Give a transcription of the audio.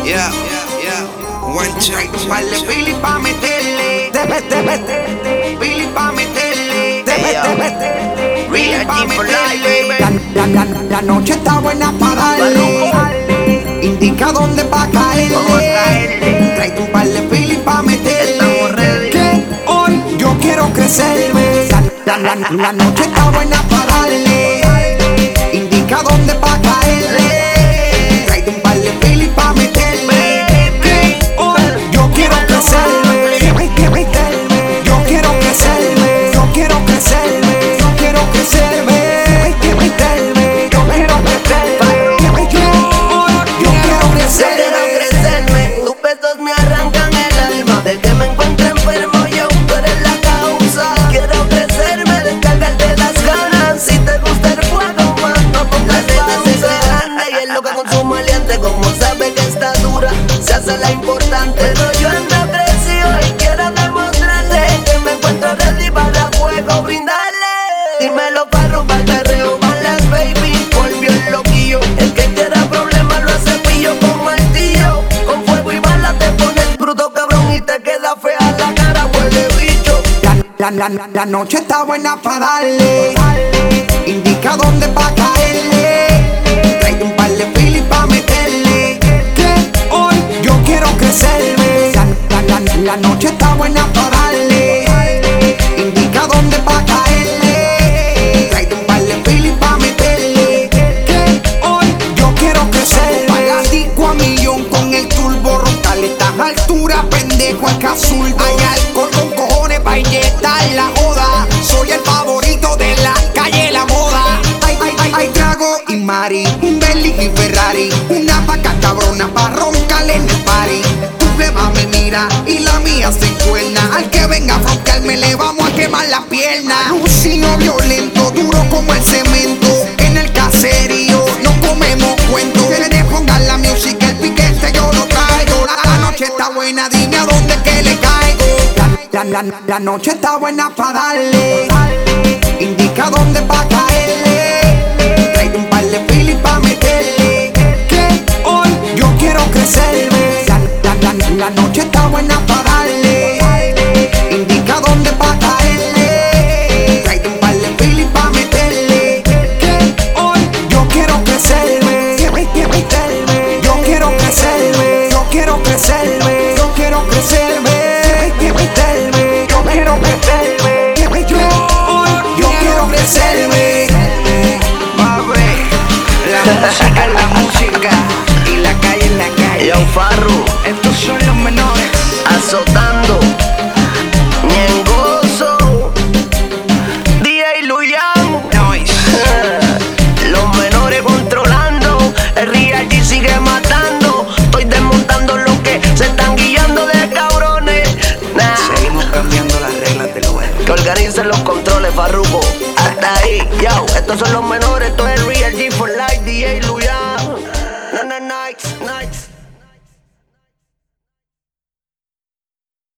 Yeah. One check. Vale, Philly pa' meterle. Philly pa' meterle. Real G for life, baby. La noche está buena para darle. Indica dónde va a Vamos a caerle. caerle. Trae tu par de Philly pa' meterle. Estamos ready. Que hoy yo quiero crecerme. La noche está buena para darle. Indica dónde va a caerle. Trae un par de Philly pa' meterle. Que hoy yo quiero crecerme. Yo quiero crecerme. Yo quiero crecerme. Yo quiero crecerme. Yo quiero crecerme. Yo quiero crecerme. Tus besos me arrancan el alma. De que me encuentro enfermo yo, tú eres la causa. Quiero crecerme, descargarte las ganas. Si te gusta el fuego, más no pongas pausa. Grande y es lo que consumo aliente. Como sabe que está dura, se hace la importante. Pero yo ando crecido y quiero demostrarle que me encuentro ready para fuego brindarle. Dímelo para robar perreo, balas baby. Volvió el loquillo, el que quiera problema lo hace pillo con martillo. Con fuego y balas te pones bruto cabrón y te queda fea la cara, huele bicho. La noche está buena para darle. Indica dónde va a caerle. Trae un par de Philly pa' meterle. Que hoy yo quiero crecerme. La noche está buena para darle. Indica dónde va a caerle. Trae un par de Philly pa' meterle. Que hoy yo quiero crecerme. Palatico a millón con el turbo roncal. Estas alturas, pendejo, es que azul. Hay alcohol con cojones pa' inyectar la joda. Soy el favorito de la calle La Moda. Hay trago y mari, un Bentley y Ferrari. Una vaca cabrona pa' roncarle en el party. Tu pleba me mira y la mía se encuerna. Al que venga a froncarme le vamos a quemar la pierna. Lucio violento, duro como el cemento. En el caserío no comemos cuentos. Que pongan la música, el piquete yo lo traigo. La noche está buena, dime a dónde que le caigo. La noche está buena para darle. Indica dónde va a caerle. Trae un par de Philly pa' meterle. Que hoy yo quiero crecerme. La noche está buena para darle. Indica dónde va a caerle. Trae un par de Philly pa' meterle. Que hoy yo quiero crecerme. Yo quiero crecerme. Yo quiero crecerme. Yo quiero crecerme. Yo quiero crecerme. Yo quiero crecerme. La música es la música y la calle es la calle. Yo Farru, Estos son los menores. azotando. Ñengoso, DJ Luyan. Noise. Los menores controlando. El Real G sigue matando. Estoy desmontando lo que se están guiando de cabrones. Nah. Seguimos cambiando las reglas del juego. Que organicen los controles, Farruko. Hasta ahí, yo. Estos son los menores, esto es